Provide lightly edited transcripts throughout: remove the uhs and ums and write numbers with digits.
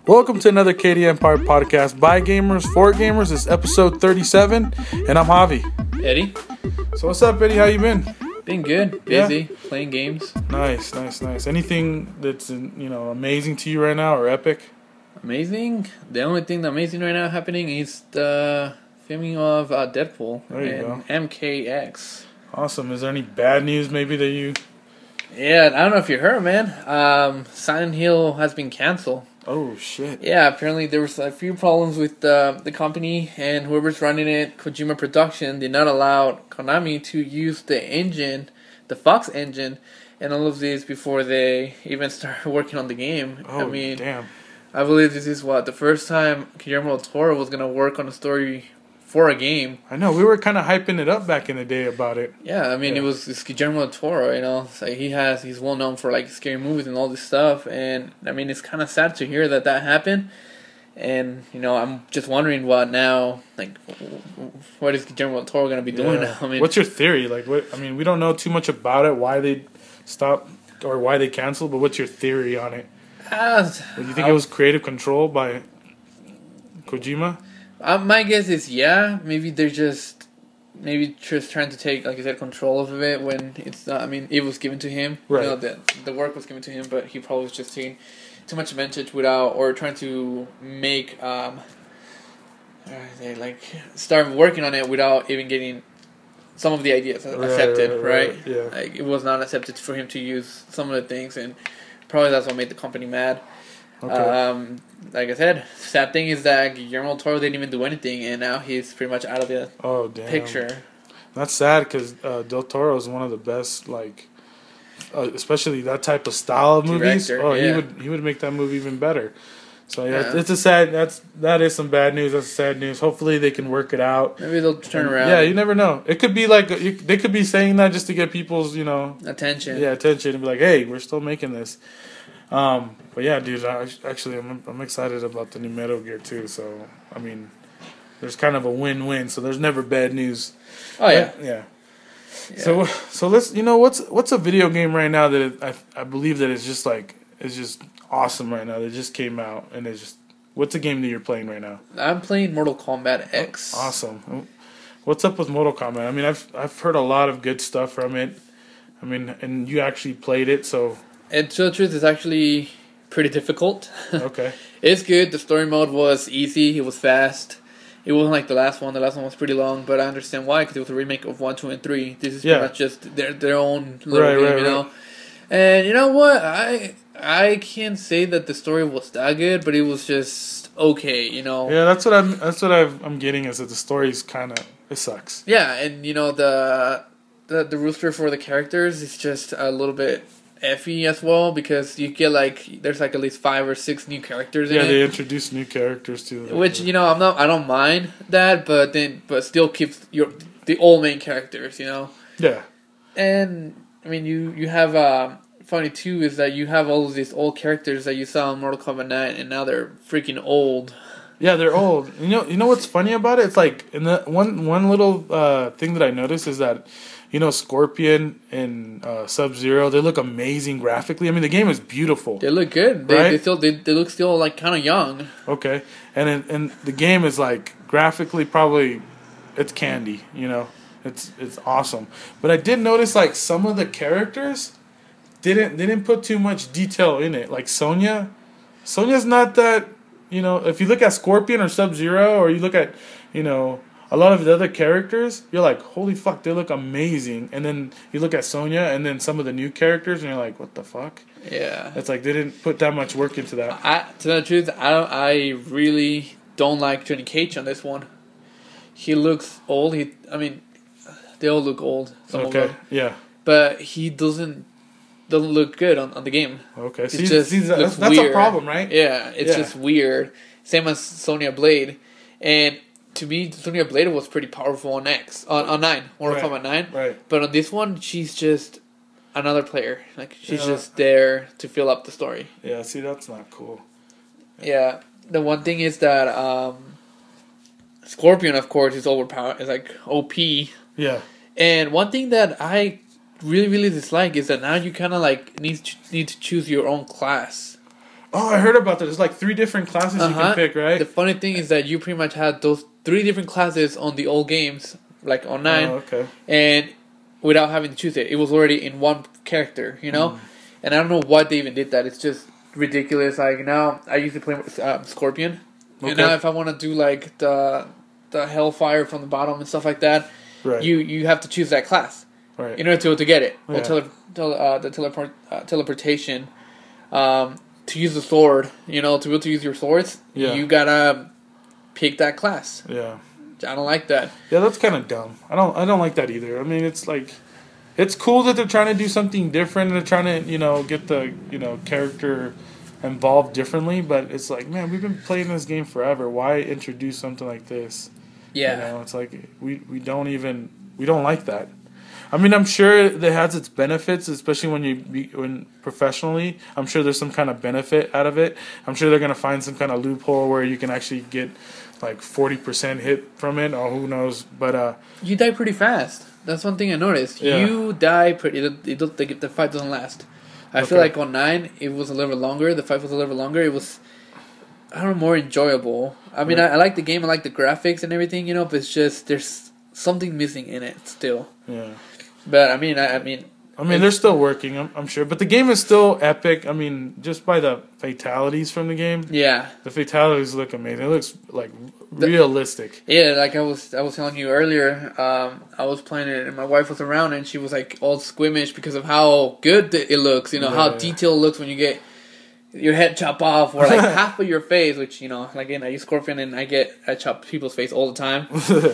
Welcome to another KD Empire podcast by gamers for gamers. It's episode 37, and I'm Javi. Eddie, So what's up, Eddie? How you been? been good, busy, playing games. Nice. Anything that's amazing to you right now or epic? Amazing. The only thing that's amazing right now happening is the filming of Deadpool There you and MKX. Awesome. Is there any bad news maybe that you? Yeah, I don't know if you heard, man. Silent Hill has been canceled. Oh shit. Yeah, apparently there was a few problems with the company, and whoever's running it, Kojima Production, did not allow Konami to use the engine, the Fox engine, and all of this before they even started working on the game. Oh, damn. I believe this is the first time Guillermo del Toro was going to work on a story for a game. I know, we were kind of hyping it up back in the day about it. Yeah, I mean, it's Guillermo del Toro, It's like he's well known for scary movies and all this stuff, and I mean, it's kind of sad to hear that happened. And I'm just wondering what is Guillermo del Toro going to be doing now? I mean, what's your theory? We don't know too much about it, why they stopped or why they canceled, but what's your theory on it? Do you think it was creative control by Kojima? My guess is maybe they're just trying to take, like I said, control of it when it's not. I mean, it was given to him. Right. The work was given to him, but he probably was just taking too much advantage or trying to make start working on it without even getting some of the ideas accepted. Right. Yeah. It was not accepted for him to use some of the things, and probably that's what made the company mad. Okay. Like I said, sad thing is that Guillermo del Toro didn't even do anything, and now he's pretty much out of the picture. That's sad because Del Toro is one of the best, especially that type of style of movies. He would make that movie even better. So it's a sad. That is some bad news. That's sad news. Hopefully they can work it out. Maybe they'll turn around. Yeah, you never know. It could be they could be saying that just to get people's attention. Yeah, attention and be like, hey, we're still making this. But yeah, dude, I'm excited about the new Metal Gear too. So I mean, there's kind of a win-win. So there's never bad news. Oh yeah, yeah. So let's what's a video game right now that I believe that it's just awesome right now. That just came out and it's just what's a game that you're playing right now? I'm playing Mortal Kombat X. Awesome. What's up with Mortal Kombat? I mean, I've heard a lot of good stuff from it. I mean, and you actually played it, so. And to tell the truth, it's actually pretty difficult. Okay. It's good. The story mode was easy. It was fast. It wasn't like the last one. The last one was pretty long, but I understand why, because it was a remake of 1, 2, and 3. This is pretty much just their own little game, you know? And you know what? I can't say that the story was that good, but it was just okay, Yeah, that's what I'm getting is that the story's kind of, it sucks. Yeah, and the rooster for the characters is just a little bit effy as well, because you get there's at least 5 or 6 new characters in it. Yeah, they introduce new characters too. Which I don't mind that, but still keeps the old main characters, Yeah. And I mean you have funny too is that you have all of these old characters that you saw in Mortal Kombat 9, and now they're freaking old. Yeah, they're old. You know what's funny about it? It's like in the one little thing that I noticed is that Scorpion and Sub-Zero, they look amazing graphically. I mean, the game is beautiful. They look good. Right? They look still kind of young. Okay, and the game is graphically probably it's candy. It's awesome. But I did notice some of the characters didn't put too much detail in it. Like Sonya's not that. If you look at Scorpion or Sub-Zero, or you look at a lot of the other characters, you're like, holy fuck, they look amazing. And then you look at Sonya and then some of the new characters, and you're like, what the fuck? Yeah. It's they didn't put that much work into that. To tell the truth, I really don't like Johnny Cage on this one. He looks old. They all look old. Some of them. Yeah. But he doesn't look good on the game. Okay, that's a problem, right? Yeah, it's just weird. Same as Sonya Blade. And to me, Sonya Blade was pretty powerful on 9, Mortal Kombat 9. Right. But on this one, she's just another player. She's just there to fill up the story. Yeah, see, that's not cool. Yeah, the one thing is that Scorpion, of course, is overpowered. It's OP. Yeah. And one thing that I really, really dislike is that now you kind of need to choose your own class. Oh, I heard about that. There's like 3 different classes you can pick, right? The funny thing is that you pretty much had those 3 different classes on the old games, like on 9. Oh, okay. And without having to choose it, it was already in one character, you know? And I don't know why they even did that. It's just ridiculous. Like, now, I used to play with Scorpion. Okay. And now if I want to do, like, the Hellfire from the bottom and stuff like that, right. you have to choose that class. Right. In order to get it. Yeah. Or the teleportation. To use the sword, you know, to be able to use your swords, you gotta pick that class. Yeah. I don't like that. Yeah, that's kind of dumb. I don't like that either. I mean, it's like, it's cool that they're trying to do something different and they're trying to, you know, get the, you know, character involved differently, but it's like, man, we've been playing this game forever. Why introduce something like this? Yeah. You know, it's like, we don't like that. I mean, I'm sure it has its benefits, especially when professionally. I'm sure there's some kind of benefit out of it. I'm sure they're gonna find some kind of loophole where you can actually get like 40% hit from it, or who knows. But you die pretty fast. That's one thing I noticed. Yeah. You die pretty. The fight doesn't last. I feel like on 9 it was a little bit longer. The fight was a little bit longer. It was, I don't know, more enjoyable. I mean, I like the game. I like the graphics and everything, you know. But it's just there's something missing in it still. Yeah. But I mean, they're still working. I'm sure, but the game is still epic. I mean, just by the fatalities from the game. Yeah, the fatalities look amazing. It looks like realistic. Yeah, like I was telling you earlier. I was playing it, and my wife was around, and she was like all squeamish because of how good it looks. You know, how detailed it looks when you get your head chopped off, or like half of your face. Which, you know, like, again, I use Scorpion, and I chop people's face all the time.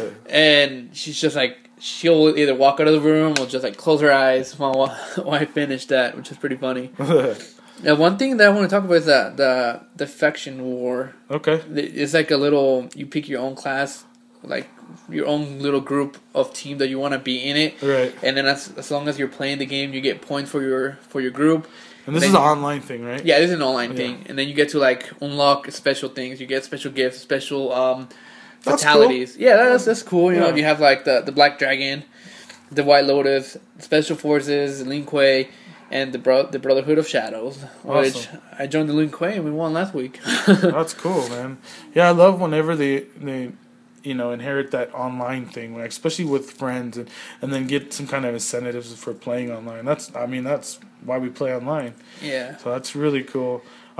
And she's just like, she'll either walk out of the room or just like close her eyes while I finish that, which is pretty funny. Now, one thing that I want to talk about is that the faction war. Okay. It's like a little, you pick your own class, like your own little group of team that you want to be in it. Right. And then as long as you're playing the game, you get points for your group. And this is an online thing, right? Yeah, this is an online thing. And then you get to like unlock special things. You get special gifts, special fatalities. Cool. Yeah, that's cool. You know, you have like the Black Dragon, the White Lotus, Special Forces, Lin Kuei, and the Brotherhood of Shadows. Awesome. Which I joined the Lin Kuei and we won last week. That's cool, man. Yeah, I love whenever they you know, inherit that online thing, like, especially with friends, and then get some kind of incentives for playing online. That's why we play online. Yeah. So that's really cool.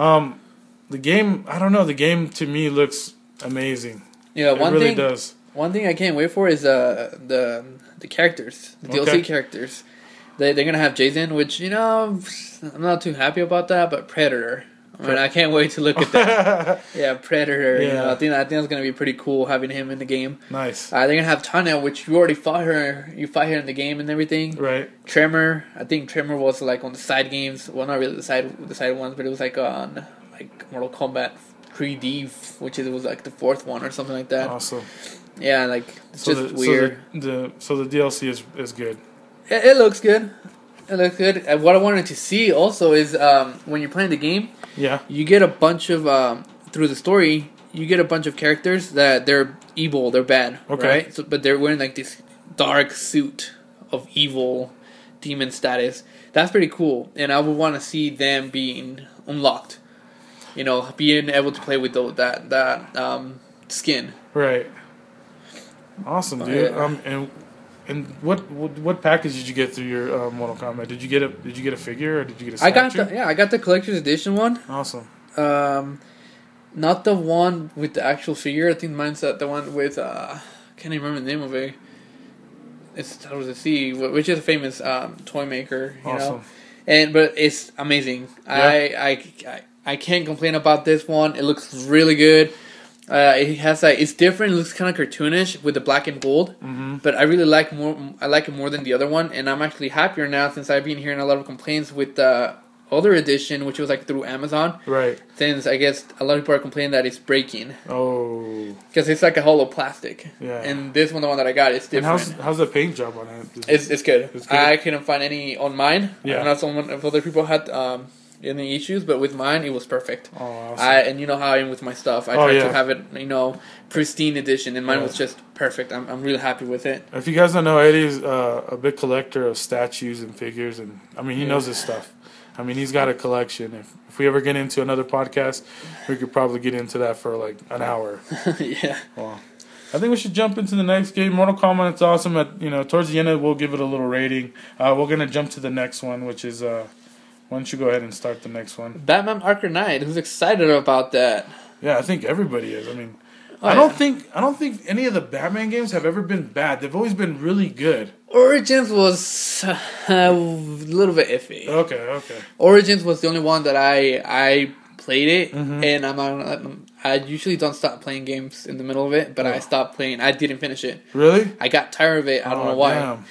The game, I don't know. The game to me looks amazing. Yeah, it does. One thing I can't wait for is the characters, the DLC characters. They're gonna have Jason, which, you know, I'm not too happy about that, but Predator. I mean, I can't wait to look at that. Yeah, Predator. Yeah. You know, I think that's gonna be pretty cool having him in the game. Nice. They're gonna have Tanya, which you already fought her. You fight her in the game and everything. Right. Tremor. I think Tremor was like on the side games. Well, not really the side ones, but it was like on like Mortal Kombat 3D, which was like the 4th one or something like that. Awesome. Yeah, like it's just weird. So the DLC is good. It looks good. It looks good. And what I wanted to see also is when you're playing the game, you get a bunch of through the story, you get a bunch of characters that they're evil, they're bad, right? So, but they're wearing like this dark suit of evil demon status. That's pretty cool, and I would want to see them being unlocked. You know, being able to play with that skin. Right. Awesome, dude. And what package did you get through your Mortal Kombat? Did you get a figure, or did you get a statue? I got the collector's edition one. Awesome. Not the one with the actual figure. I think mine's the one with I can't even remember the name of it. It starts with a C, which is a famous toy maker. You know, but it's amazing. Yeah. I can't complain about this one. It looks really good. It has it's different. It looks kind of cartoonish with the black and gold, but I really like it more than the other one, and I'm actually happier now since I've been hearing a lot of complaints with the other edition, which was like through Amazon. Right. Since I guess a lot of people are complaining that it's breaking. Oh. Because it's like a hollow plastic. Yeah. And this one, the one that I got, is different. And how's the paint job on it? It's good. I couldn't find any on mine. Yeah. I know someone if other people had any issues, but with mine it was perfect. Oh, awesome. And you know how I am with my stuff. I tried to have it, you know, pristine edition, and mine was just perfect. I'm really happy with it. If you guys don't know, Eddie's a big collector of statues and figures, and I mean he knows his stuff. I mean, he's got a collection. If we ever get into another podcast, we could probably get into that for like an hour. Yeah. Well, I think we should jump into the next game. Mortal Kombat, it's awesome. Towards the end, we'll give it a little rating. We're gonna jump to the next one, which is why don't you go ahead and start the next one? Batman Arkham Knight. Who's excited about that? Yeah, I think everybody is. I mean, I don't think any of the Batman games have ever been bad. They've always been really good. Origins was a little bit iffy. Okay. Origins was the only one that I played it, and I usually don't stop playing games in the middle of it, but I stopped playing. I didn't finish it. Really? I got tired of it. I don't know why. Damn.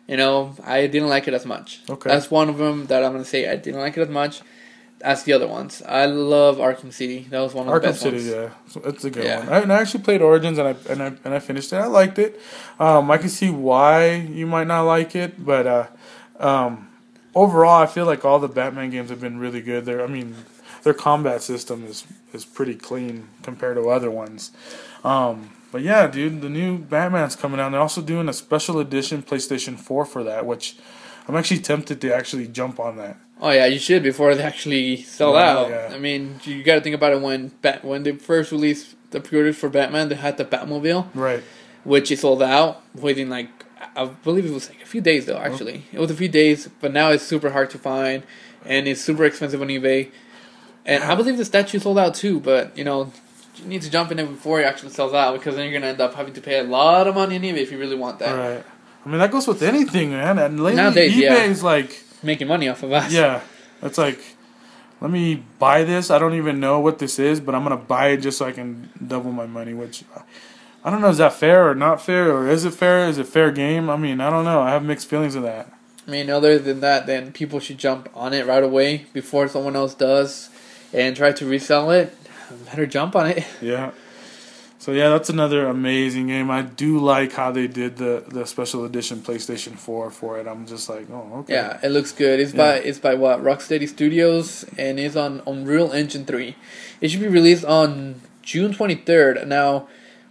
I didn't like it as much. Okay. That's one of them that I'm going to say I didn't like it as much as the other ones. I love Arkham City. That was one of the best ones. Arkham City, yeah. It's a good one. I actually played Origins, and I finished it. I liked it. I can see why you might not like it, but overall, I feel like all the Batman games have been really good. Their combat system is pretty clean compared to other ones. But yeah, dude, the new Batman's coming out. They're also doing a special edition PlayStation 4 for that, which I'm actually tempted to actually jump on that. Oh yeah, you should before they actually sell out. Yeah. I mean, you got to think about it when they first released the pre-orders for Batman, they had the Batmobile, right, which is sold out within I believe it was a few days though. Actually, It was a few days, but now it's super hard to find and it's super expensive on eBay. And I believe the statue sold out too, but you need to jump in it before it actually sells out because then you're gonna end up having to pay a lot of money on eBay if you really want that. Right. I mean, that goes with anything, man. And lately, nowadays, eBay is like making money off of us. Yeah, it's like, let me buy this. I don't even know what this is, but I'm gonna buy it just so I can double my money. Which I don't know, is that fair or not fair, or is it fair? Is it fair game? I mean, I don't know. I have mixed feelings of that. I mean, other than that, then people should jump on it right away before someone else does, and try to resell it. Better jump on it. Yeah. So yeah, that's another amazing game. I do like how they did the special edition PlayStation 4 for it. I'm just like, oh, okay. Yeah, it looks good. It's by what? Rocksteady Studios, and it's on Unreal Engine 3. It should be released on June 23rd. Now,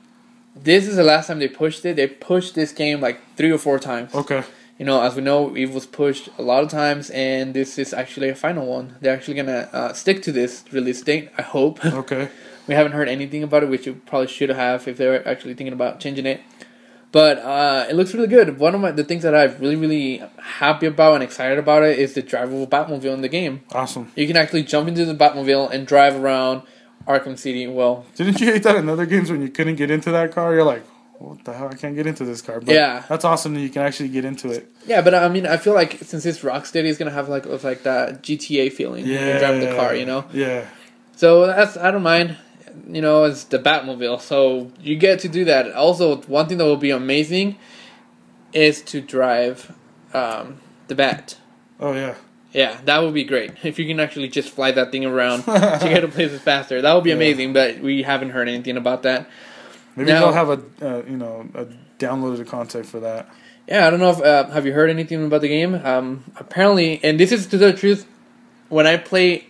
this is the last time they pushed it. They pushed this game like 3 or 4 times. Okay. As we know, it was pushed a lot of times, and this is actually a final one. They're actually gonna stick to this release date, I hope. Okay. We haven't heard anything about it, which you probably should have if they're actually thinking about changing it. But it looks really good. One of the things that I'm really, really happy about and excited about it is the drivable Batmobile in the game. Awesome. You can actually jump into the Batmobile and drive around Arkham City. Well, didn't you hate that in other games when you couldn't get into that car? You're like, what the hell? I can't get into this car. But yeah, that's awesome that you can actually get into it. Yeah, but I mean, I feel like since it's Rocksteady, it's gonna have like that GTA feeling. Yeah, when you're driving the car, Yeah. So I don't mind. It's the Batmobile, so you get to do that. Also, one thing that will be amazing is to drive the Bat. Oh yeah. Yeah, that would be great. If you can actually just fly that thing around to get to places faster, that would be amazing. But we haven't heard anything about that. Maybe they'll have a downloaded content for that. Yeah, I don't know if have you heard anything about the game? Apparently, and this is to tell the truth, when I play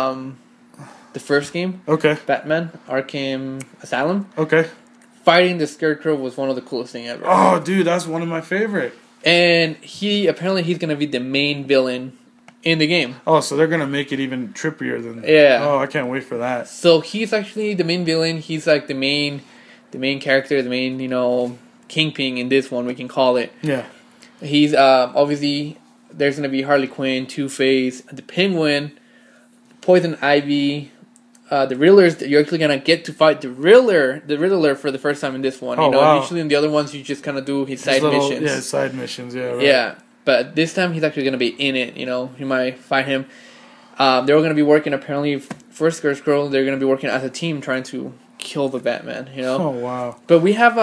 the first game, okay, Batman Arkham Asylum, okay, fighting the Scarecrow was one of the coolest things ever. Oh, dude, that's one of my favorite. And he's gonna be the main villain in the game. Oh, so they're gonna make it even trippier than. Yeah. Oh, I can't wait for that. So he's actually the main villain. He's like the main character, the main kingpin in this one, we can call it. Yeah. He's obviously there's gonna be Harley Quinn, Two-Face, the Penguin, Poison Ivy. The Riddlers, you're actually gonna get to fight the Riddler for the first time in this one. Wow. Usually in the other ones you just kind of do his side missions. Yeah, side missions. Yeah. Right. Yeah, but this time he's actually gonna be in it. You might fight him. They're gonna be working apparently for Scarecrow. They're gonna be working as a team trying to kill the Batman. Oh wow! But we have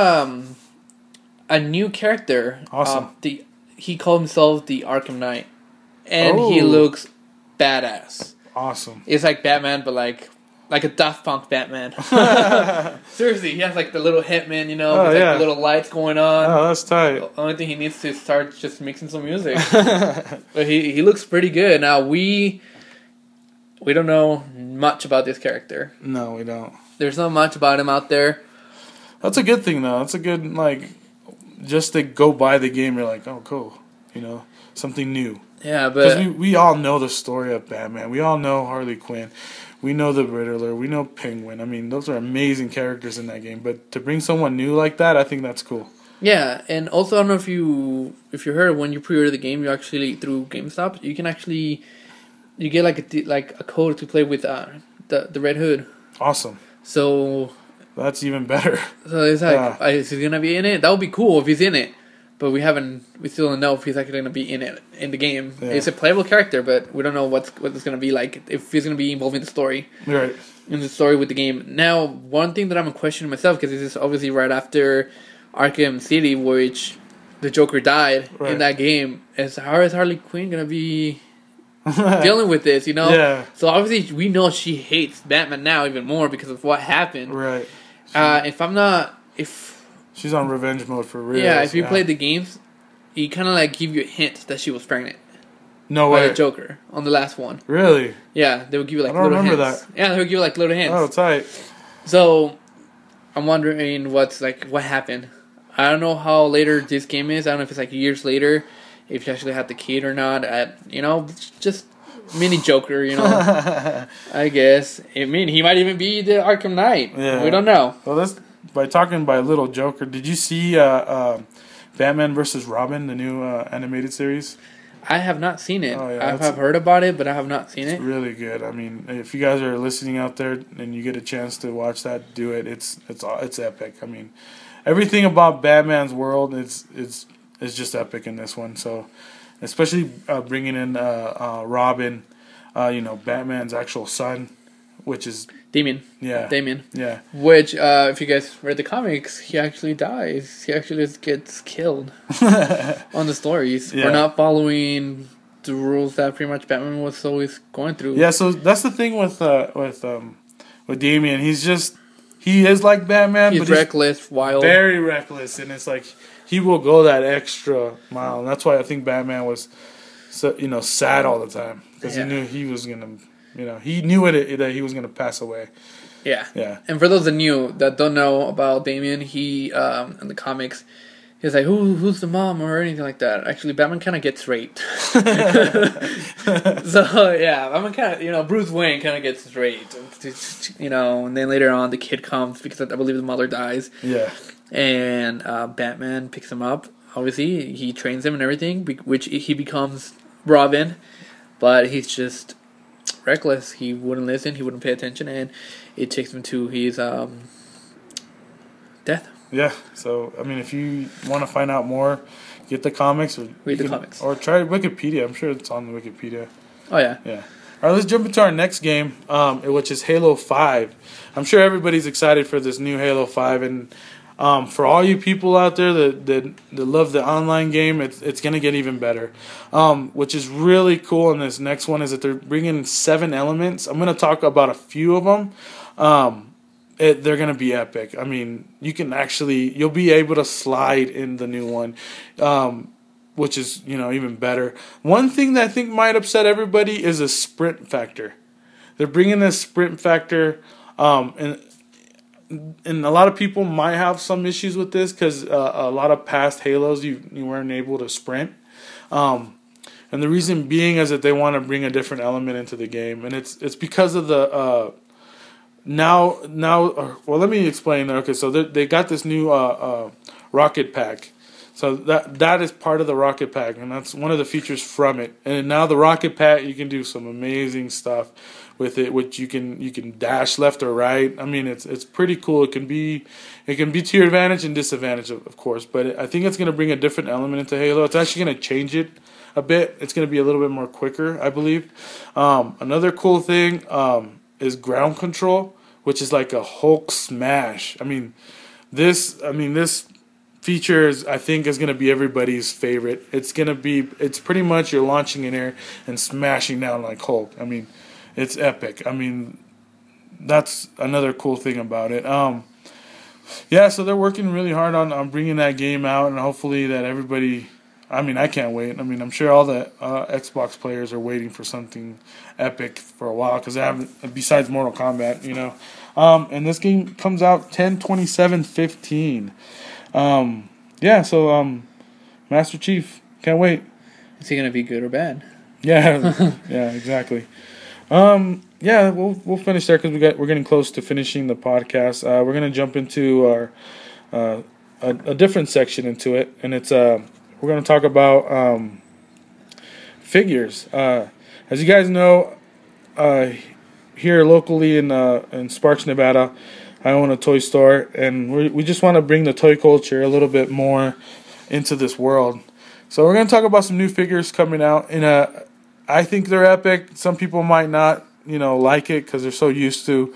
a new character. Awesome. He called himself the Arkham Knight, and he looks badass. Awesome. It's like Batman, but like a Daft Punk Batman. Seriously, he has like the little hitman, with the little lights going on. Oh, that's tight. The only thing he needs to start just mixing some music. But he looks pretty good. Now we don't know much about this character. No, we don't. There's not much about him out there. That's a good thing though. That's a good just to go by the game. You're like, oh, cool. Something new. Yeah, but because we all know the story of Batman. We all know Harley Quinn. We know the Riddler. We know Penguin. I mean, those are amazing characters in that game. But to bring someone new like that, I think that's cool. Yeah, and also I don't know if you heard, when you pre-order the game, you actually, through GameStop, you can actually, you get like a code to play with the Red Hood. Awesome. So that's even better. So it's like, is he gonna be in it? That would be cool if he's in it. But we still don't know if he's actually going to be in it, in the game. Yeah. He's a playable character, but we don't know what it's going to be like, if he's going to be involved in the story. Right. In the story with the game. Now, one thing that I'm questioning myself, because this is obviously right after Arkham City, which the Joker died in that game, is how is Harley Quinn going to be dealing with this, you know? Yeah. So obviously we know she hates Batman now even more because of what happened. Right. She's on revenge mode for real. Yeah, if you played the games, he kind of like give you a hint that she was pregnant. No way. By the Joker on the last one. Really? Yeah, they would give you like little hints. I don't remember that. Yeah, they would give you like little hints. Oh, tight. So, I'm wondering what happened. I don't know how later this game is. I don't know if it's like years later, if you actually had the kid or not. Just mini Joker, I guess. I mean, he might even be the Arkham Knight. Yeah. We don't know. Well, by talking by little Joker, did you see Batman vs. Robin, the new animated series? I have not seen it. Oh, yeah, I've heard about it, but I have not seen it. It's really good. I mean, if you guys are listening out there and you get a chance to watch that, do it. It's epic. I mean, everything about Batman's world is just epic in this one. So, especially bringing in Robin, Batman's actual son, which is Damian. Yeah. Damian. Yeah. Which, if you guys read the comics, he actually dies. He actually just gets killed on the stories. Yeah. We're not following the rules that pretty much Batman was always going through. Yeah, so that's the thing with Damian. He is like Batman, but reckless, wild. Very reckless, and it's like he will go that extra mile. And that's why I think Batman was sad all the time, because he knew he was going to... he knew that he was going to pass away. Yeah. Yeah. And for those that don't know about Damian, he, in the comics, he's like, who's the mom or anything like that. Actually, Batman kind of gets raped. So, yeah, Batman kind of, Bruce Wayne kind of gets raped. And then later on, the kid comes because I believe the mother dies. Yeah. And Batman picks him up. Obviously, he trains him and everything, which he becomes Robin. But he's just... reckless. He wouldn't listen. He wouldn't pay attention, and it takes him to his death. Yeah. So I mean, if you want to find out more, get the comics or read the comics, or try Wikipedia. I'm sure it's on the Wikipedia. Oh yeah. Yeah. All right. Let's jump into our next game, which is Halo 5. I'm sure everybody's excited for this new Halo 5, and for all you people out there that love the online game, it's going to get even better. Which is really cool in this next one is that they're bringing 7 elements. I'm going to talk about a few of them. They're going to be epic. I mean, you'll be able to slide in the new one, which is, even better. One thing that I think might upset everybody is a sprint factor. They're bringing this sprint factor, and a lot of people might have some issues with this because a lot of past Halos you weren't able to sprint. And the reason being is that they want to bring a different element into the game, and it's because of the let me explain. Okay, so they got this new rocket pack. So that is part of the rocket pack, and that's one of the features from it. And now the rocket pack, you can do some amazing stuff with it, which you can dash left or right. I mean, it's pretty cool. It can be to your advantage and disadvantage, of course. But I think it's going to bring a different element into Halo. It's actually going to change it a bit. It's going to be a little bit more quicker, I believe. Another cool thing is ground control, which is like a Hulk smash. I mean, this feature I think is going to be everybody's favorite. It's pretty much you're launching in air and smashing down like Hulk. I mean, it's epic. I mean, that's another cool thing about it. Yeah, so they're working really hard on bringing that game out, and hopefully that everybody... I mean, I can't wait. I mean, I'm sure all the Xbox players are waiting for something epic for a while because they haven't, besides Mortal Kombat, And this game comes out 10/27/15. Yeah, so Master Chief, can't wait. Is he gonna be good or bad? Yeah, yeah, exactly. Yeah, we'll finish there because we're getting close to finishing the podcast. We're gonna jump into our a different section into it, and it's we're gonna talk about figures. As you guys know, here locally in Sparks, Nevada, I own a toy store, and we just want to bring the toy culture a little bit more into this world. So we're gonna talk about some new figures coming out, and I think they're epic. Some people might not, like it because they're so used to.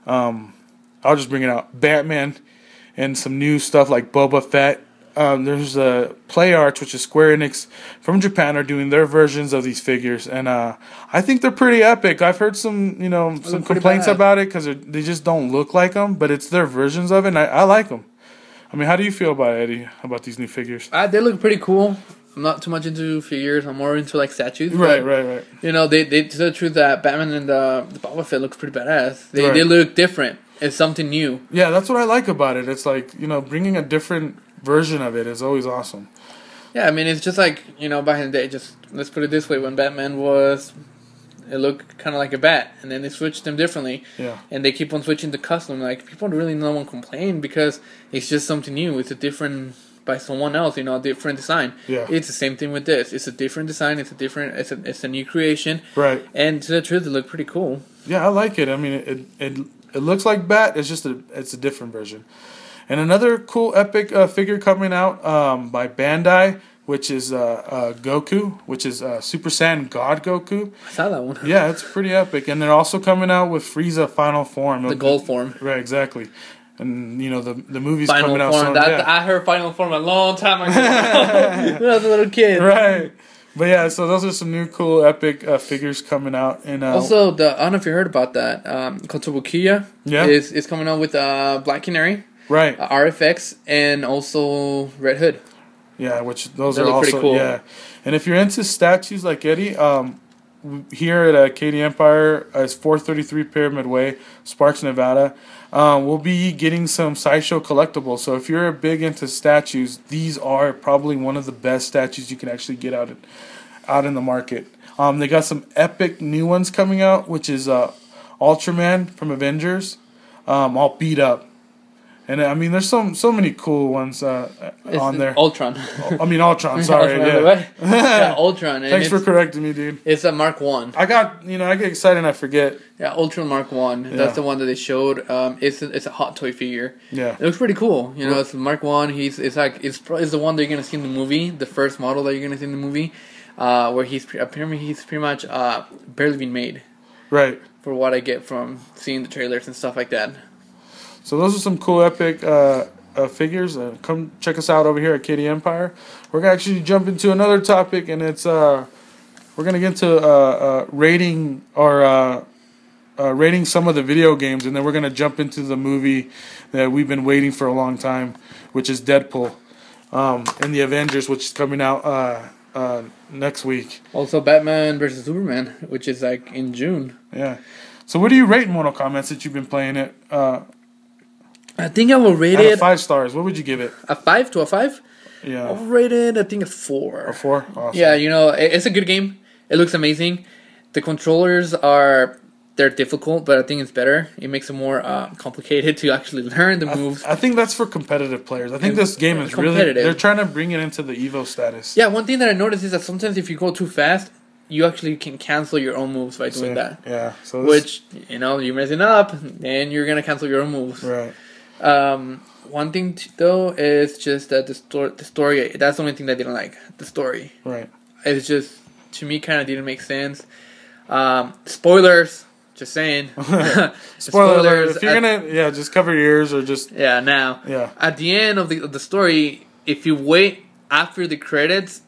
I'll just bring it out: Batman, and some new stuff like Boba Fett. There's a Play Arts, which is Square Enix from Japan, are doing their versions of these figures, and I think they're pretty epic. I've heard some complaints about it because they just don't look like them, but it's their versions of it, and I like them. I mean, how do you feel about it, Eddie? About these new figures? They look pretty cool. I'm not too much into figures. I'm more into like statues. Right. They tell the truth that Batman and the Boba Fett looks pretty badass. They look different. It's something new. Yeah, that's what I like about it. It's like, bringing a different version of it is always awesome. Yeah, I mean, it's just like, back in the day, just let's put it this way, when Batman it looked kind of like a bat, and then they switched them differently. Yeah. And they keep on switching to custom. Like, people really no one complain because it's just something new. It's a different by someone else, a different design. Yeah. It's the same thing with this. It's a different design. It's a new creation. Right. And to the truth, it looked pretty cool. Yeah, I like it. I mean, it looks like Bat. It's just it's a different version. And another cool epic figure coming out by Bandai, which is Goku, which is Super Saiyan God Goku. I saw that one. Yeah, it's pretty epic. And they're also coming out with Frieza Final Form. The gold form. Right, exactly. And, the movie's Final coming out soon. I heard Final Form a long time ago. When I was a little kid. Right. But yeah, so those are some new cool epic figures coming out. And also, I don't know if you heard about that. Kotobukiya is coming out with Black Canary. Right. RFX and also Red Hood. Yeah, which those are also pretty cool. Yeah. And if you're into statues like Eddie, here at KD Empire, it's 433 Pyramid Way, Sparks, Nevada. We'll be getting some Sideshow collectibles. So if you're big into statues, these are probably one of the best statues you can actually get out in the market. They got some epic new ones coming out, which is Ultraman from Avengers, all beat up. And I mean, there's so many cool ones on there. Ultron. Ultron. Sorry, yeah, Ultron. Thanks for correcting me, dude. It's a Mark 1. I get excited and I forget. Yeah, Ultron Mark 1. Yeah. That's the one that they showed. It's a hot toy figure. Yeah, it looks pretty cool. It's Mark 1. It's the one that you're gonna see in the movie, the first model that you're gonna see in the movie, where he's pretty much barely been made. Right. For what I get from seeing the trailers and stuff like that. So those are some cool epic figures. Come check us out over here at KD Empire. We're going to actually jump into another topic, and it's we're going to get into rating some of the video games, and then we're going to jump into the movie that we've been waiting for a long time, which is Deadpool, and the Avengers, which is coming out next week. Also, Batman vs. Superman, which is like in June. Yeah. So what do you rate Mortal Kombat since you've been playing it? I think I will rate it 5 stars. What would you give it? A 5 to a 5? Yeah. I'll rate it, I think, a 4. A 4? Awesome. Yeah, it's a good game. It looks amazing. The controllers they're difficult, but I think it's better. It makes it more complicated to actually learn the moves. I think that's for competitive players. I think this game is really... They're trying to bring it into the Evo status. Yeah, one thing that I noticed is that sometimes if you go too fast, you actually can cancel your own moves by doing that. Yeah. So you're messing up, and you're going to cancel your own moves. Right. One thing though is just that the story. That's the only thing that I didn't like. The story. Right. It's just, to me, kind of didn't make sense. Spoilers. Just saying. Spoilers. If you're gonna, just cover your ears or just. Yeah. Now. Yeah. At the end of the story, if you wait after the credits,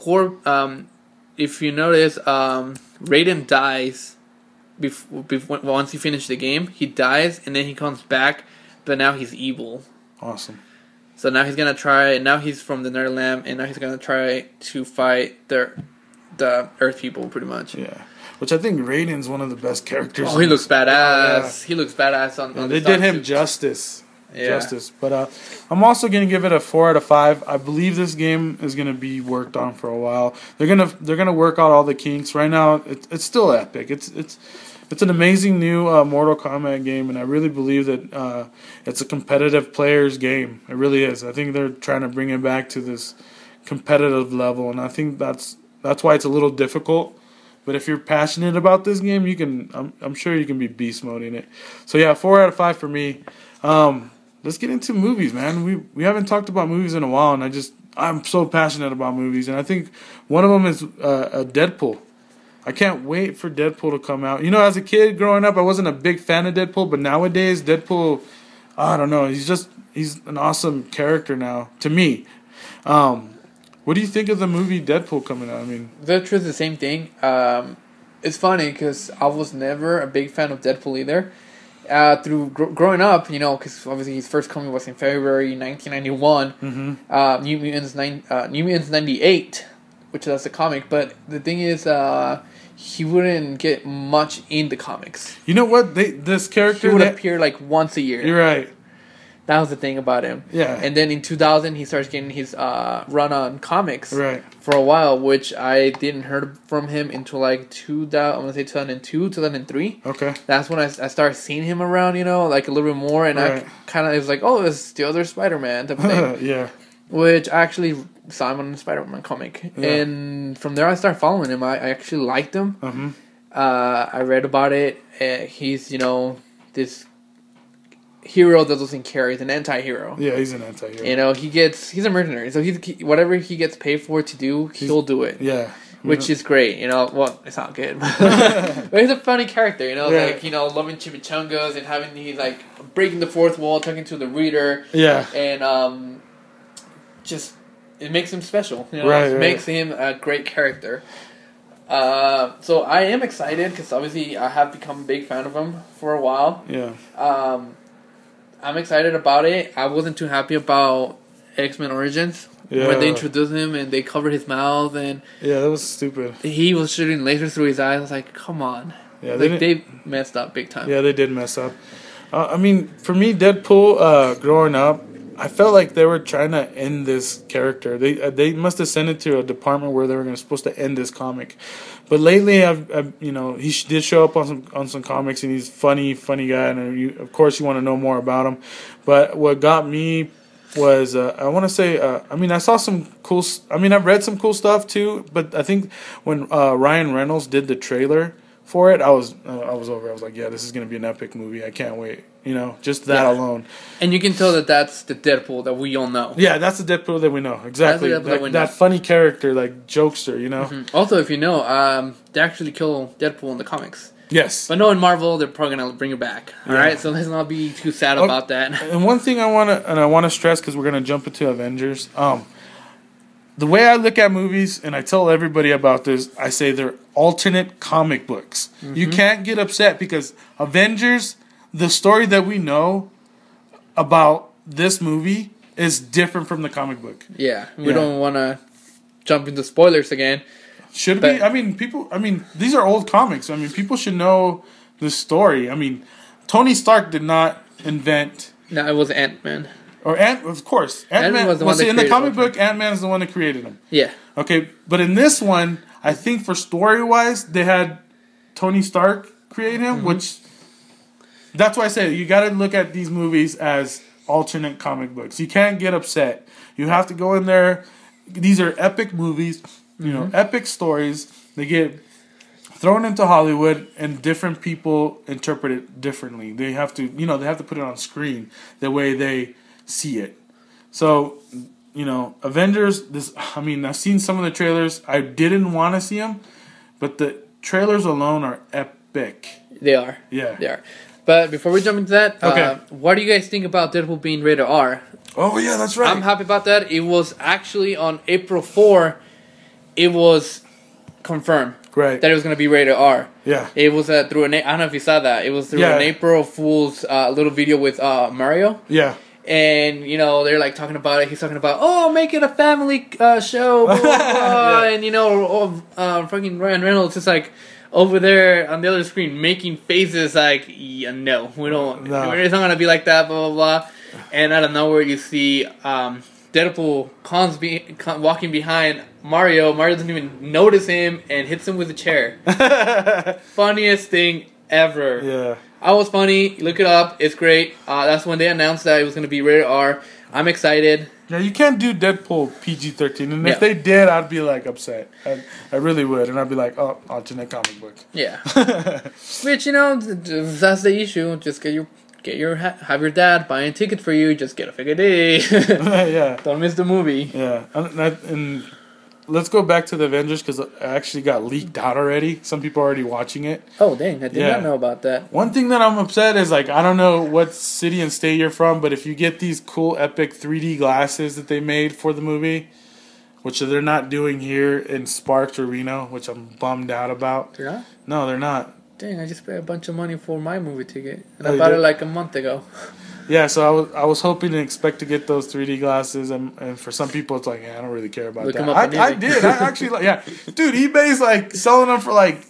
if you notice, Raiden dies. Once you finish the game, he dies and then he comes back. But now he's evil. Awesome. So now he's gonna try. Now he's from the Netherlands, and now he's gonna try to fight the Earth people, pretty much. Yeah. Which I think Raiden's one of the best characters. Oh, he looks badass. Yeah. He looks badass on they did him justice. justice. But I'm also gonna give it a 4 out of 5. I believe this game is gonna be worked on for a while. They're gonna work out all the kinks. Right now, it's still epic. It's an amazing new Mortal Kombat game, and I really believe that it's a competitive player's game. It really is. I think they're trying to bring it back to this competitive level, and I think that's why it's a little difficult. But if you're passionate about this game, you can. I'm sure you can be beast moding it. So yeah, 4 out of 5 for me. Let's get into movies, man. We haven't talked about movies in a while, and I'm so passionate about movies, and I think one of them is Deadpool. I can't wait for Deadpool to come out. You know, as a kid growing up, I wasn't a big fan of Deadpool, but nowadays Deadpool, I don't know, he's an awesome character now to me. What do you think of the movie Deadpool coming out? I mean, that's the same thing. It's funny because I was never a big fan of Deadpool either. Through growing up, you know, because obviously his first coming was in February 1991. Mm-hmm. New Mutants 98, which is the comic. But the thing is, he wouldn't get much in the comics. You know what? This character he would appear like once a year. You're right. That was the thing about him. Yeah. And then in 2000, he starts getting his run on comics. Right. For a while, which I didn't hear from him until like 2002, 2003. Okay. That's when I started seeing him around, you know, like a little bit more. And right. I kind of was like, oh, this is the other Spider-Man type of thing. Yeah. Which I actually saw him on the Spider-Man comic. Yeah. And from there, I started following him. I actually liked him. Mm-hmm. I read about it. He's, you know, this hero that doesn't care. He's an anti-hero. Yeah, he's an anti-hero. You know, he's a mercenary. So whatever he gets paid for to do, he'll do it. Yeah. Which is great, you know. Well, it's not good. But he's a funny character, you know. Yeah. Like, you know, loving chimichangas and he's like breaking the fourth wall, talking to the reader. Yeah. And just, it makes him special. You know, it makes him a great character. So I am excited because obviously I have become a big fan of him for a while. Yeah. I'm excited about it. I wasn't too happy about X-Men Origins when they introduced him and they covered his mouth and that was stupid. He was shooting lasers through his eyes. I was like, come on. Yeah, they messed up big time. Yeah, they did mess up. I mean, for me, Deadpool, growing up, I felt like they were trying to end this character. They must have sent it to a department where they were supposed to end this comic. But lately, I've you know, he did show up on some comics, and he's funny guy, and of course you want to know more about him. But what got me was I want to say I mean, I saw some cool. I mean, I've read some cool stuff too. But I think when Ryan Reynolds did the trailer for it, I was over. I was like, yeah, this is gonna be an epic movie. I can't wait. You know, just that alone. And you can tell that that's the Deadpool that we all know. Yeah, that's the Deadpool that we know. Exactly. That funny character, like jokester, you know? Mm-hmm. Also, if you know, they actually kill Deadpool in the comics. Yes. But no, in Marvel, they're probably going to bring it back. All right? So let's not be too sad about that. And one thing I want to stress, because we're going to jump into Avengers, the way I look at movies, and I tell everybody about this, I say they're alternate comic books. Mm-hmm. You can't get upset because Avengers, the story that we know about this movie is different from the comic book. Yeah, we don't want to jump into spoilers again. Should we? I mean, these are old comics. I mean, people should know the story. I mean, Tony Stark did not invent... No, it was Ant-Man. Of course. Ant-Man was the one that in the comic book, Ant-Man is the one that created him. Yeah. Okay, but in this one, I think for story-wise, they had Tony Stark create him, which... That's why I say you got to look at these movies as alternate comic books. You can't get upset. You have to go in there. These are epic movies, you know, epic stories. They get thrown into Hollywood, and different people interpret it differently. They have to, they have to put it on screen the way they see it. So, Avengers. I've seen some of the trailers. I didn't want to see them, but the trailers alone are epic. They are. Yeah, they are. But before we jump into that, what do you guys think about Deadpool being rated R? Oh, yeah, that's right. I'm happy about that. It was actually on April 4, it was confirmed that it was going to be rated R. Yeah. It was through I don't know if you saw that. It was through an April Fool's little video with Mario. Yeah. And, they're like talking about it. He's talking about, make it a family show. Blah, blah, blah. And, fucking Ryan Reynolds is like... over there on the other screen making faces like, no, we don't. No. It's not going to be like that, blah, blah, blah. and out of nowhere you see Deadpool walking behind Mario. Mario doesn't even notice him and hits him with a chair. Funniest thing ever. Yeah. I was funny. Look it up. It's great. That's when they announced that it was going to be rated R. I'm excited. Yeah, you can't do Deadpool PG-13, and if they did, I'd be like upset. I really would, and I'd be like, oh, alternate comic book. Yeah. Which, you know, that's the issue. Just have your dad buy a ticket for you. Just get a figure day. Yeah. Don't miss the movie. Yeah, and let's go back to the Avengers because it actually got leaked out already. Some people are already watching it. Oh, dang. I did not know about that. One thing that I'm upset is, like, I don't know what city and state you're from, but if you get these cool, epic 3D glasses that they made for the movie, which they're not doing here in Sparks or Reno, which I'm bummed out about. They're not? No, they're not. Dang, I just paid a bunch of money for my movie ticket. And I bought it like a month ago. Yeah, so I was hoping and expect to get those 3D glasses, and for some people it's like, yeah, I don't really care about that. I did. I actually, yeah. Dude, eBay's like selling them for like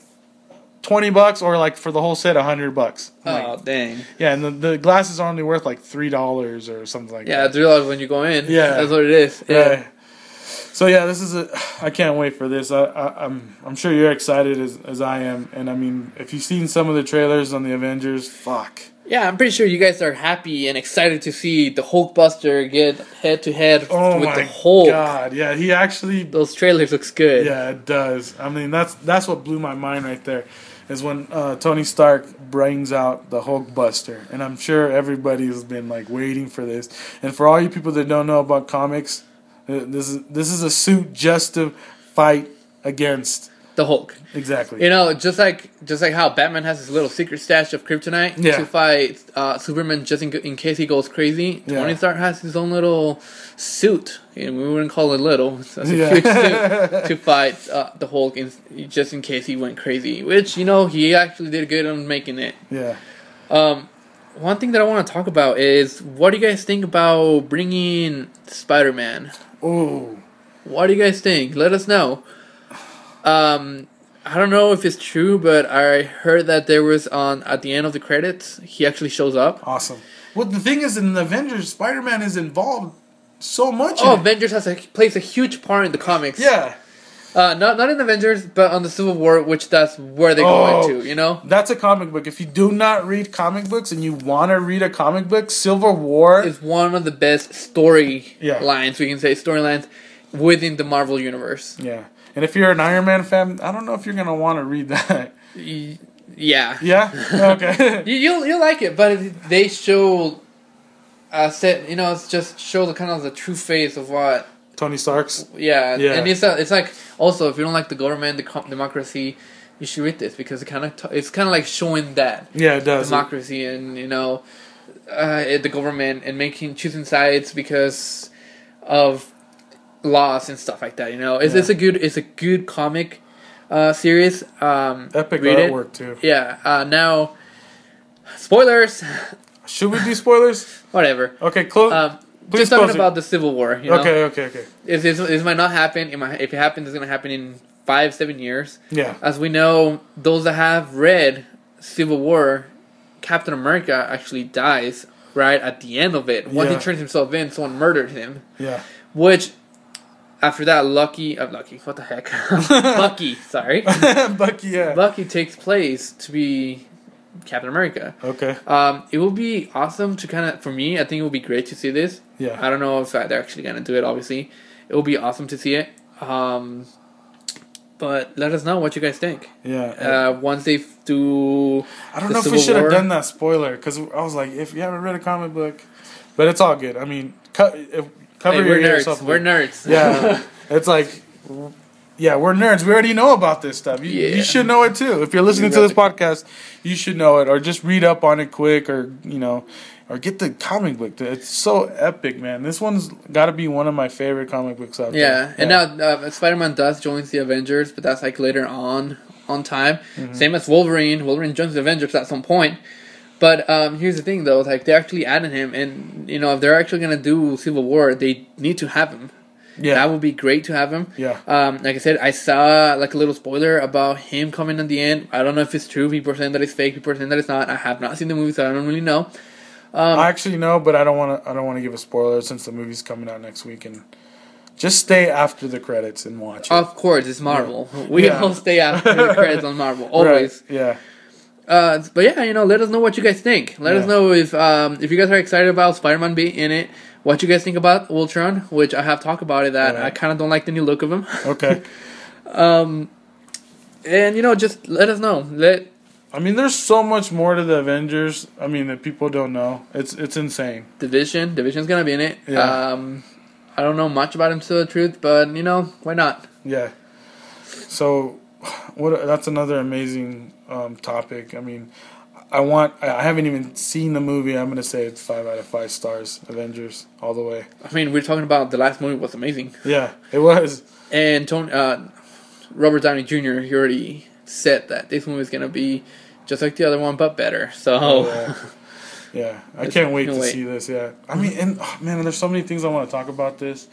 $20 or like for the whole set $100. Oh, dang. Yeah, and the glasses are only worth like $3 or something like that. Yeah, $3 when you go in. Yeah. That's what it is. Yeah. So yeah, I can't wait for this. I'm sure you're excited as I am, and I mean, if you've seen some of the trailers on the Avengers, fuck. Yeah, I'm pretty sure you guys are happy and excited to see the Hulkbuster get head to head with the Hulk. Oh my god, yeah, he actually. Those trailers looks good. Yeah, it does. I mean, that's what blew my mind right there, is when Tony Stark brings out the Hulkbuster, and I'm sure everybody's been like waiting for this. And for all you people that don't know about comics. This is a suit just to fight against the Hulk. Exactly. You know, just like how Batman has his little secret stash of kryptonite to fight Superman just in case he goes crazy. Tony Stark has his own little suit. We wouldn't call it little. It's a huge suit to fight the Hulk just in case he went crazy. Which, you know, he actually did good on making it. Yeah. One thing that I want to talk about is, what do you guys think about bringing Spider-Man? Oh, what do you guys think? Let us know. I don't know if it's true, but I heard that there was at the end of the credits, he actually shows up. Awesome. Well, the thing is, in the Avengers, Spider-Man is involved so much. Oh, Avengers plays a huge part in the comics. Yeah. Not in Avengers, but on the Civil War, which that's where they go into, you know? That's a comic book. If you do not read comic books and you want to read a comic book, Civil War is one of the best storylines, we can say, storylines within the Marvel Universe. Yeah. And if you're an Iron Man fan, I don't know if you're going to want to read that. Yeah. Yeah? Okay. You'll like it, but they show, it's just show the kind of the true face of what... Tony Stark's? Yeah. And it's like, also, if you don't like the government, the democracy, you should read this, because it's kind of like showing that. Yeah, it does. Democracy and, you know, the government and choosing sides because of laws and stuff like that, you know. It's a good comic series. Epic artwork, too. Yeah. Now, spoilers. Should we do spoilers? Whatever. Okay, close. Just talking about the Civil War, you know? Okay. This might not happen. If it happens, it's going to happen in 5-7 years. Yeah. As we know, those that have read Civil War, Captain America actually dies right at the end of it. Once he turns himself in, someone murdered him. Yeah. Which, after that, Lucky, what the heck? Bucky, sorry. Bucky, yeah. Bucky takes place to be Captain America. Okay. It will be awesome to for me, I think it will be great to see this. Yeah. I don't know if they're actually going to do it, obviously. It will be awesome to see it. But let us know what you guys think. Yeah. Once they do... I don't know if we should have done that spoiler, because I was like, if you haven't read a comic book... But it's all good. I mean, cover your ears up. We're nerds. Yeah. It's like... Yeah, we're nerds. We already know about this stuff. You should know it too. If you're listening to this podcast, you should know it, or just read up on it quick, or or get the comic book. It's so epic, man. This one's got to be one of my favorite comic books out there. Yeah, and now Spider-Man does join the Avengers, but that's like later on time. Mm-hmm. Same as Wolverine. Wolverine joins the Avengers at some point. But here's the thing, though. Like, they're actually adding him, and if they're actually gonna do Civil War, they need to have him. Yeah, that would be great to have him. Yeah. Like I said, I saw like a little spoiler about him coming at the end. I don't know if it's true. People are saying that it's fake. People are saying that it's not. I have not seen the movie, so I don't really know. I actually know, but I don't want to give a spoiler since the movie's coming out next week, and just stay after the credits and watch it. Of course, it's Marvel. Yeah. We all stay after the credits on Marvel always. Right. Yeah. But yeah, let us know what you guys think. Let us know if you guys are excited about Spider-Man being in it. What you guys think about Ultron, which I have talked about it that I kind of don't like the new look of him. Okay. And just let us know. There's so much more to the Avengers. That people don't know. It's insane. Division's gonna be in it. Yeah. I don't know much about him, to the truth, but why not? Yeah. So, that's another amazing topic. I haven't even seen the movie. I'm gonna say it's 5 out of 5 stars. Avengers all the way. We're talking about the last movie was amazing. Yeah, it was. And Robert Downey Jr. He already said that this movie is gonna be just like the other one, but better. So. Yeah, I can't wait to see this. Yeah, there's so many things I want to talk about this,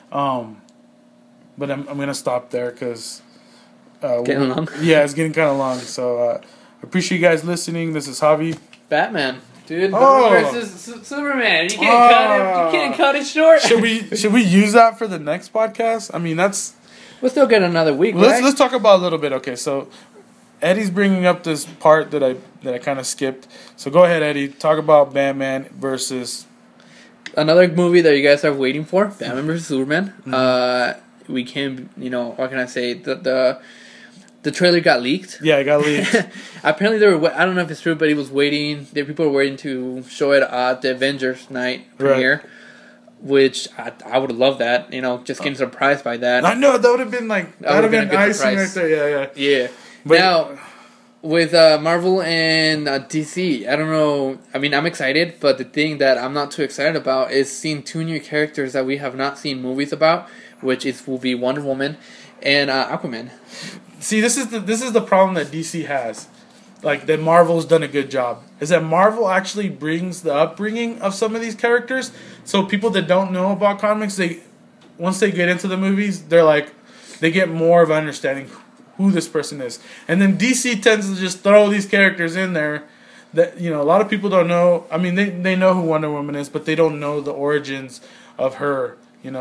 but I'm gonna stop there because getting long. Yeah, it's getting kind of long. So I appreciate you guys listening. This is Javi. Batman, dude. Versus Superman. You can't cut it short. Should we use that for the next podcast? We'll still get another week. Let's talk about a little bit. Okay, so Eddie's bringing up this part that I kind of skipped. So go ahead, Eddie. Talk about Batman versus another movie that you guys are waiting for. Batman versus Superman. Mm-hmm. We can, what can I say? The trailer got leaked. Yeah, it got leaked. Apparently, I don't know if it's true, but he was waiting. People were waiting to show it at the Avengers night premiere. Right. Which I would have loved that. Just getting surprised by that. I know that would have been that would have been icing right there. Yeah. But now, with Marvel and DC, I don't know. I'm excited, but the thing that I'm not too excited about is seeing 2 new characters that we have not seen movies about, which will be Wonder Woman and Aquaman. See, this is the problem that DC has. That Marvel's done a good job. Is that Marvel actually brings the upbringing of some of these characters, so people that don't know about comics, once they get into the movies, they get more of an understanding who this person is. And then DC tends to just throw these characters in there that, a lot of people don't know. They know who Wonder Woman is, but they don't know the origins of her, being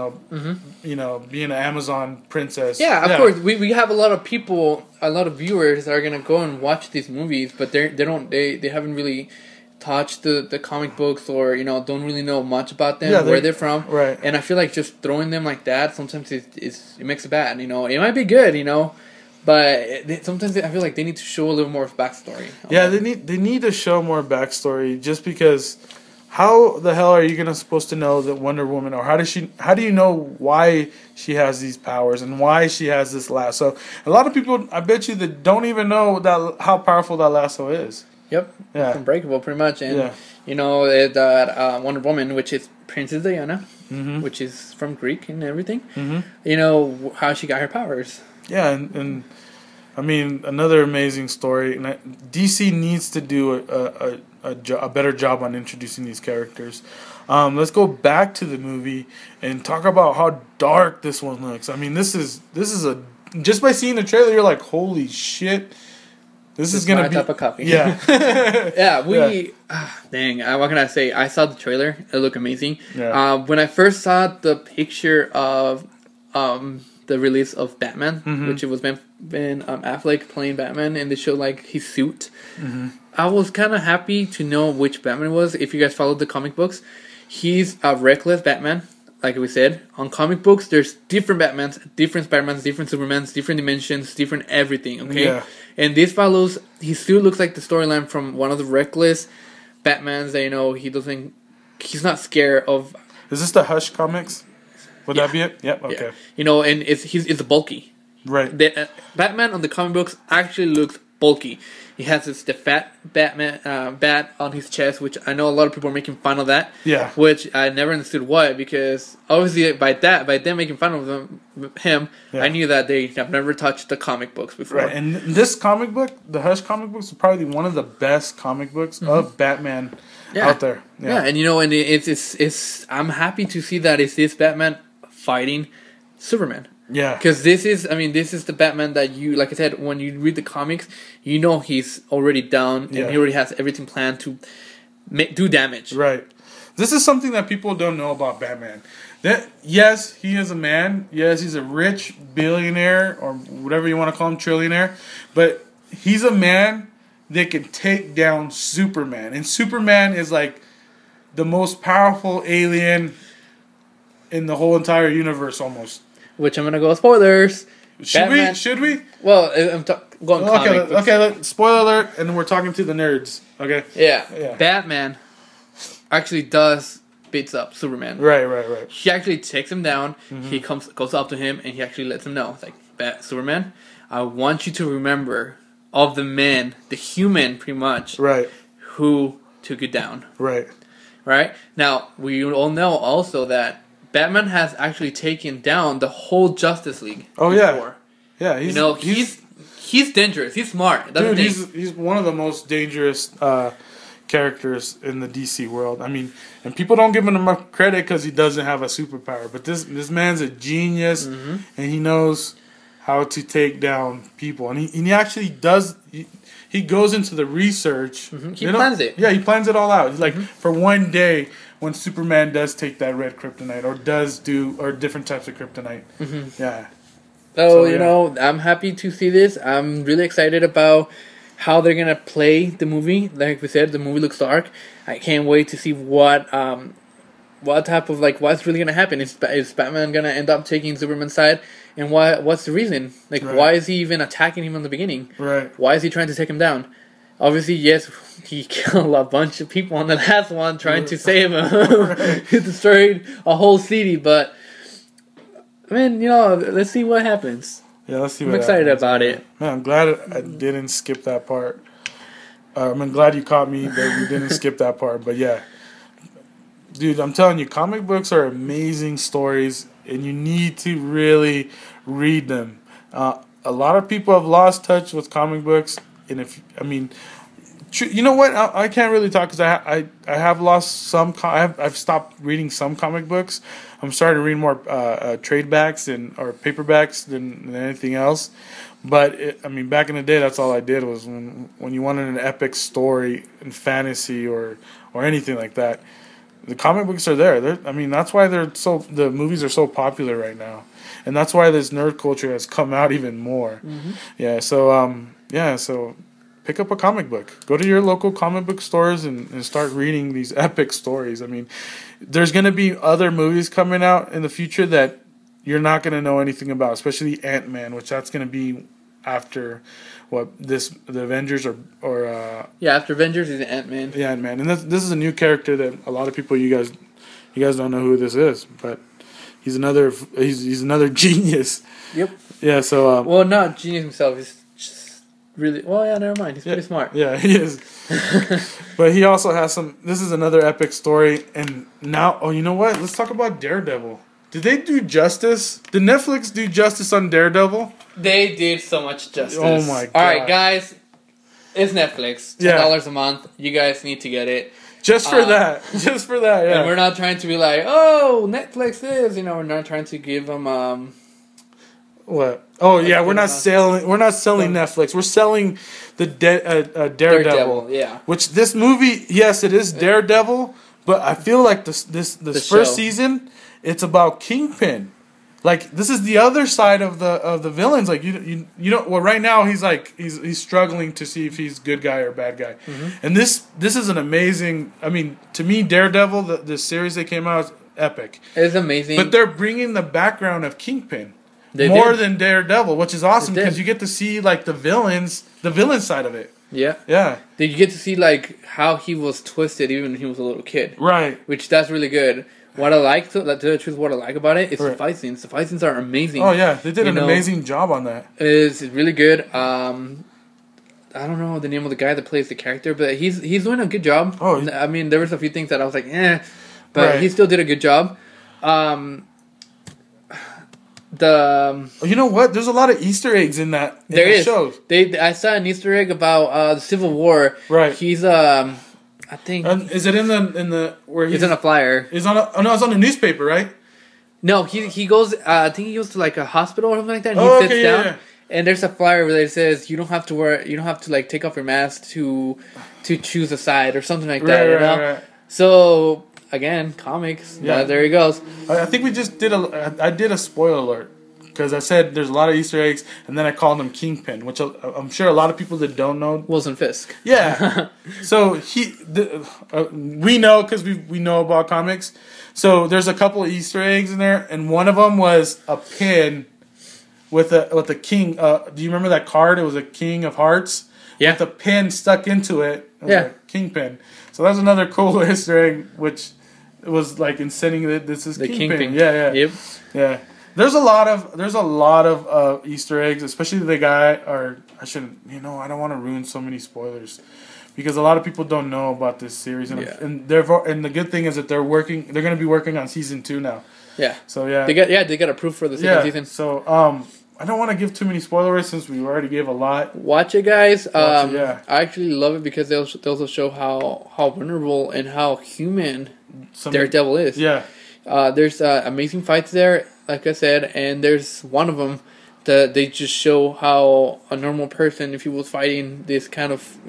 an Amazon princess. Yeah, of course. We have a lot of people, a lot of viewers that are going to go and watch these movies, but they haven't really touched the comic books or, don't really know much about them, where they're from. Right. And I feel like just throwing them like that, sometimes it makes it bad, It might be good, but sometimes I feel like they need to show a little more backstory. Yeah, they need to show more backstory just because how the hell are you supposed to know that Wonder Woman, or how do you know why she has these powers and why she has this lasso? A lot of people, I bet you, that don't even know how powerful that lasso is. Yep. Yeah. It's unbreakable pretty much. And that Wonder Woman, which is Princess Diana, mm-hmm. which is from Greek and everything. Mm-hmm. How she got her powers. Yeah, and another amazing story. And DC needs to do a better job on introducing these characters. Let's go back to the movie and talk about how dark this one looks. This is just by seeing the trailer, you're like, holy shit, this is gonna be my type of copy. Yeah, dang. What can I say? I saw the trailer. It looked amazing. Yeah. When I first saw the picture of the release of Batman, mm-hmm. which it was Ben Affleck playing Batman, and they showed his suit. Mm-hmm. I was kind of happy to know which Batman it was. If you guys followed the comic books, he's a reckless Batman. Like we said, on comic books, there's different Batmans, different Spider-Mans, different Supermans, different dimensions, different everything. Okay, yeah. And this follows. He still looks like the storyline from one of the reckless Batmans that he's not scared of. Is this the Hush comics? Would that be it? Yep. Okay. Yeah. And it's bulky. Right. Batman on the comic books actually looks bulky. He has the fat Batman bat on his chest, which I know a lot of people are making fun of that. Yeah. Which I never understood why, because obviously by them making fun of him, yeah. I knew that they have never touched the comic books before. Right. And this comic book, the Hush comic books, is probably one of the best comic books mm-hmm. of Batman out there. Yeah. And and it's I'm happy to see that it's this Batman fighting Superman. Yeah. Because this is the Batman that like I said, when you read the comics, he's already down and he already has everything planned to do damage. Right. This is something that people don't know about Batman. That yes, he is a man. Yes, he's a rich billionaire or whatever you want to call him, trillionaire. But he's a man that can take down Superman, and Superman is like the most powerful alien in the whole entire universe, almost. Which I'm gonna go spoilers. Should we? Well, I'm going comic books. Okay. Spoiler alert, and we're talking to the nerds. Okay. Yeah. Batman actually beats up Superman. Right. He actually takes him down. Mm-hmm. He goes up to him, and he actually lets him know, it's like, Superman, I want you to remember of the man, the human, pretty much, right, who took you down. Right. Now, we all know also that Batman has actually taken down the whole Justice League. Oh before. Yeah. He's dangerous. He's smart. Dude, he's one of the most dangerous characters in the DC world. I mean, and people don't give him enough credit because he doesn't have a superpower. But this man's a genius, mm-hmm. and he knows how to take down people. And he actually does. He goes into the research. Mm-hmm. He plans it. Yeah, he plans it all out. He's like, mm-hmm. for one day when Superman does take that red kryptonite or different types of kryptonite. Mm-hmm. Yeah. So, I'm happy to see this. I'm really excited about how they're gonna play the movie. Like we said, the movie looks dark. I can't wait to see what type of what's really gonna happen. Is Batman gonna end up taking Superman's side? And what's the reason? Right. Why is he even attacking him in the beginning? Right. Why is he trying to take him down? Obviously, yes, he killed a bunch of people on the last one trying to save him. Right. He destroyed a whole city, but I mean, let's see what happens. Yeah, let's see. I'm excited about it. Man, I'm glad I didn't skip that part. I'm glad you caught me that you didn't skip that part. But yeah, dude, I'm telling you, comic books are amazing stories, and you need to really read them. A lot of people have lost touch with comic books, and you know what? I can't really talk because I have lost some. I've stopped reading some comic books. I'm starting to read more trade backs or paperbacks than anything else. But back in the day, that's all I did was when you wanted an epic story in fantasy or anything like that. The comic books are there. That's why the movies are so popular right now, and that's why this nerd culture has come out even more. Mm-hmm. Yeah. So pick up a comic book. Go to your local comic book stores and start reading these epic stories. There's going to be other movies coming out in the future that you're not going to know anything about, especially Ant-Man, which that's going to be after the Avengers or after Avengers is Ant-Man. Yeah, Ant-Man. And this is a new character that a lot of people you guys don't know who this is, but he's another genius. Yep. Yeah, so well, not genius himself. He's really never mind. He's pretty smart. Yeah, he is. But he also has this is another epic story. And now, you know what? Let's talk about Daredevil. Did they do justice? Did Netflix do justice on Daredevil? They did so much justice. Oh my god. Alright, guys. It's Netflix. $10 a month. You guys need to get it. Just for that. Just for that, yeah. And we're not trying to be like, oh, Netflix is, we're not trying to give them what? Oh yeah, we're not selling Netflix. We're selling the Daredevil. Yeah. Which this movie, yes, it is Daredevil, but I feel like this first season, it's about Kingpin. This is the other side of the villains. Well, right now he's struggling to see if he's good guy or bad guy. Mm-hmm. And this is an amazing. To me, Daredevil, the series that came out, is epic. It's amazing. But they're bringing the background of Kingpin. More than Daredevil, which is awesome because you get to see the villain side of it. Yeah. Yeah. Did you get to see how he was twisted even when he was a little kid? Right. Which that's really good. What I like to the truth, what I like about it is the fight scenes. The fight scenes are amazing. Oh yeah, they did an amazing job on that. It's really good. I don't know the name of the guy that plays the character, but he's doing a good job. Oh. There was a few things that I was like, but he still did a good job. You know what? There's a lot of Easter eggs in that. Show. I saw an Easter egg about the Civil War. Right. He's I think. Is it in the where he's in a flyer? It's on it's on the newspaper, right? No, he goes. I think he goes to a hospital or something like that. And he sits down. Yeah. And there's a flyer where it says you don't have to like take off your mask to choose a side or something like that. You know. Right. So again, comics. Yeah, there he goes. I think we just I did a spoiler alert. Because I said there's a lot of Easter eggs, and then I called him Kingpin, which I'm sure a lot of people that don't know. Wilson Fisk. Yeah. So we know because we know about comics. So there's a couple of Easter eggs in there, and one of them was a pin with a king. Do you remember that card? It was a King of Hearts. Yeah. With a pin stuck into it. Like Kingpin. So that's another cool Easter egg, which was like incenting that this is Kingpin. Yeah. Yep. Yeah. There's a lot of Easter eggs, especially the guy. Or I shouldn't. I don't want to ruin so many spoilers, because a lot of people don't know about this series, and and the good thing is that they're going to be working on season 2 now. Yeah. So yeah. They got approved for the second season. So I don't want to give too many spoilers since we already gave a lot. Watch it, guys. I actually love it because they also show how vulnerable and how human Daredevil is. Yeah. There's amazing fights there, like I said, and there's one of them that they just show how a normal person, if he was fighting this kind of,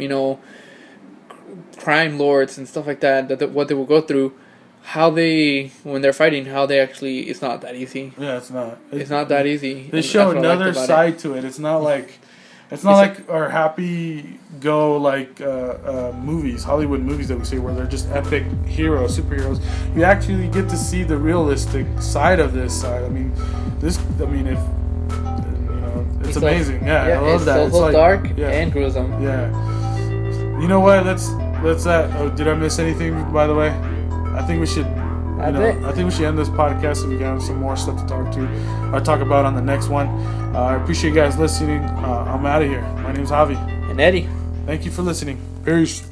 crime lords and stuff like that what they will go through, when they're fighting, it's not that easy. Yeah, it's not. It's not that easy. They show another side to it. It's not like our happy go movies, Hollywood movies that we see where they're just epic superheroes. You actually get to see the realistic side of this side. It's amazing. I love that. It's so dark and gruesome. Yeah. You know what? Let's did I miss anything, by the way? I think we should I think we should end this podcast so we can have some more stuff to talk about on the next one. I appreciate you guys listening. I'm out of here. My name's Javi. And Eddie. Thank you for listening. Peace.